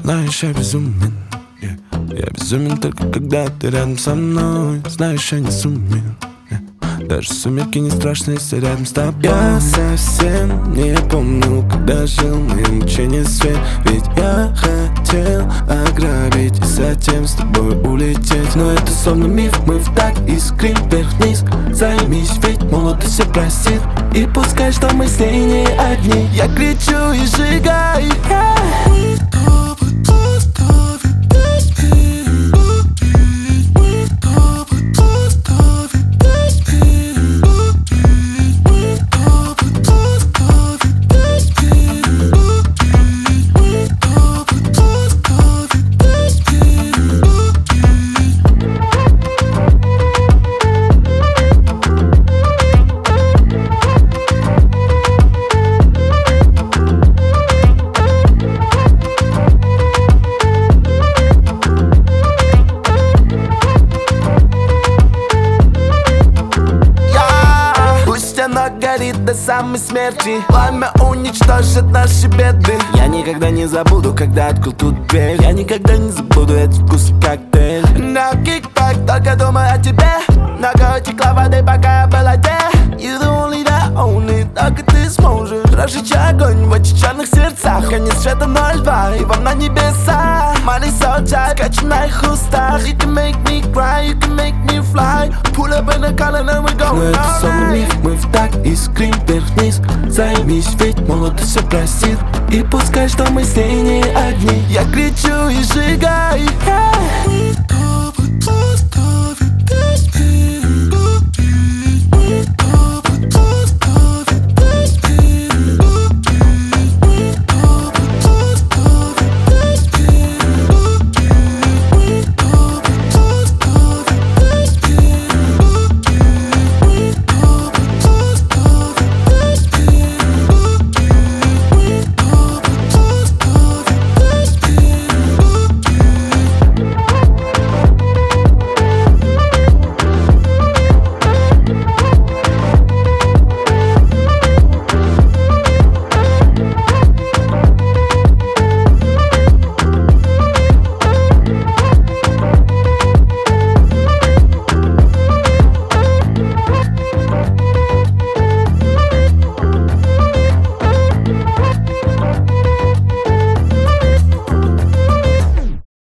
Знаешь, я безумен, я безумен только когда ты рядом со мной. Знаешь, я не сумел, даже сумерки не страшны, если рядом с тобой. Я совсем не помню, когда жил мое мучение свет. Ведь я хотел ограбить и затем с тобой улететь. Но это словно миф, мы в так искрим вверх-вниз. Займись, ведь молодость все простит. И пускай, что мы с ней не одни. Я кричу и сжигай. Она горит до самой смерти. Пламя уничтожит наши беды. Я никогда не забуду, когда открыл тут дверь. Я никогда не забуду этот вкус коктейль. На кикбэк, только думаю о тебе. Много утекла воды, пока я был один. You the only that only. Только ты сможешь разжечь огонь в этих черных сердцах. Конец света 02 и вам на небеса. Money so tight, скачу на их устах. You can make me cry, you can make me fly. Pull up in the car and we go. Но это словно миф, мы в так искрим вверх-вниз. Займись, ведь молодость все простит. И пускай, что мы с ней не одни. Я кричу и сжигай.